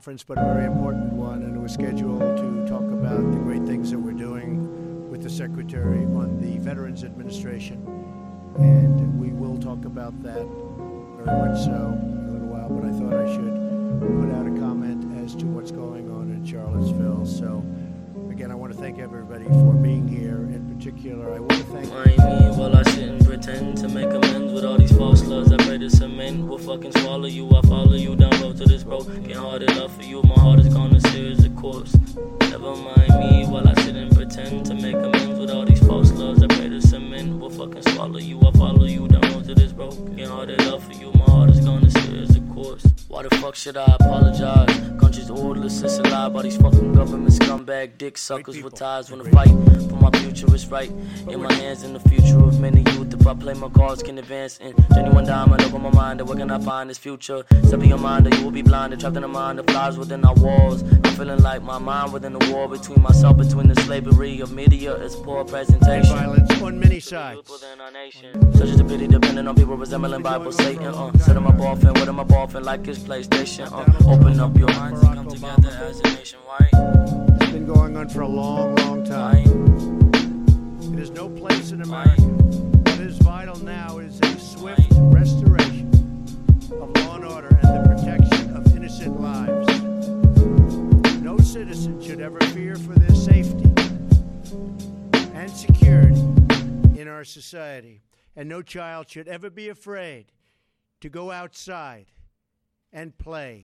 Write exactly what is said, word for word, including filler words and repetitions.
conference, but a very important one, and it was scheduled to talk about the great things that we're doing with the Secretary on the Veterans Administration. And we will talk about that very much so in a little while, but I thought I should put out a comment as to what's going on in Charlottesville. So, again, I want to thank everybody for being here. In particular, I want to thank... Mind me while I sit and pretend to make amends with all these false loves. I pray the cement will fucking swallow you. I follow you down road to this broken hearted love for you. My heart is gone as serious as a corpse. Never mind me while I sit and pretend to make amends with all these false loves. I pray the cement will fucking swallow you. I follow you down road to this broken hearted love for you. My heart is gone as serious as a corpse. Why the fuck should I apologize? Country's orderless, it's a lie by these fucking government scumbag dick suckers with ties. When the fight for my future is right in my hands, and the future of many youth. If I play my cards, can advance in genuine diamond. Open my mind, where can I find this future? Step in your mind, or you will be blinded, trapped in a mind that flies within our walls. I'm feeling like my mind within the war between myself, between the slavery of media. It's poor presentation. Violence on many sides. Such as the pity depending on people resembling Bible Satan. Uh, set them up often, with them up often like his PlayStation. Uh, open up your minds and come together as a nation. Why? It's been going on for a long, long time. It has no place in America. What is vital now is a swift restoration of law and order and the protection of innocent lives. No citizen should ever fear for their safety and security in our society. And no child should ever be afraid to go outside and play.